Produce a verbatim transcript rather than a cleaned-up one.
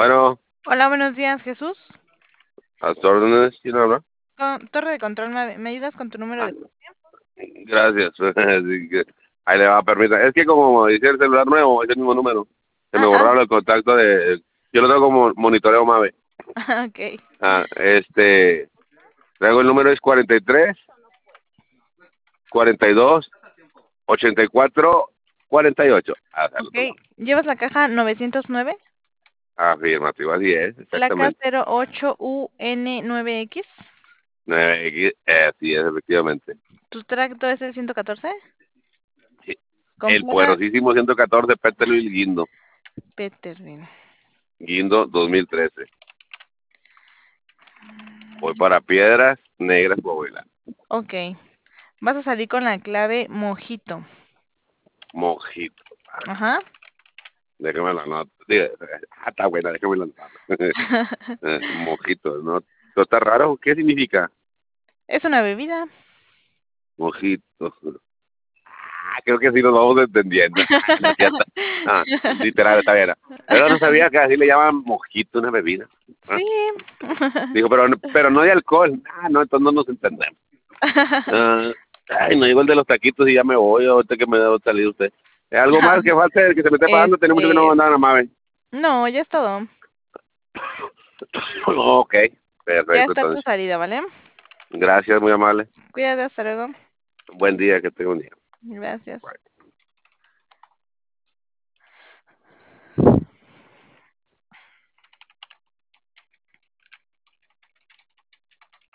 Bueno, Hola, buenos días, Jesús. a tus órdenes, ¿quién habla? Con- Torre de control, ¿me, me ayudas con tu número Ah, de... gracias. Así que, ahí le va, permita. Es que como dice el celular nuevo, es el mismo número. Se me Ah, ah, borraron el contacto de... Yo lo tengo como monitoreo Mave. ok, Ah, este... Luego el número es cuarenta y tres, cuarenta y dos, ochenta y cuatro, cuarenta y ocho. Hasta el otro ok. lado. ¿Llevas la caja novecientos nueve? Afirmativo, así es, Placa exactamente. cero ocho U N nueve X. nueve X, eh, así es, efectivamente. ¿Tu tracto es el ciento catorce? Sí. Con El placa poderosísimo ciento catorce Peterbilt Guindo. Peterbilt. Guindo dos mil trece. Voy para Piedras Negras, Coahuila. Ok. Vas a salir con la clave mojito. Mojito. Ajá. Déjame la nota. Diga, ah, está buena, déjame la nota. Eh, Mojito, ¿no? ¿Esto está raro? ¿Qué significa? Es una bebida. Mojito. Ah, creo que sí nos vamos entendiendo. Ah, no es cierto. Ah, literal, está bien. Pero no sabía que así le llaman mojito una bebida. Ah, Sí. digo, pero, pero no de alcohol. Ah, no, entonces no nos entendemos. Ah, ay, no digo el de los taquitos y ya me voy, ahorita que me debo salir usted. ¿Algo más que falte que se me esté pagando? Tenía mucho que no Este, mandaban a Mave. no, ya es todo. Ok, Ya perfecto, está tu entonces. salida, ¿vale? Gracias, muy amable. Cuídate, hasta luego. Buen día, que tenga un día. Gracias. Bye.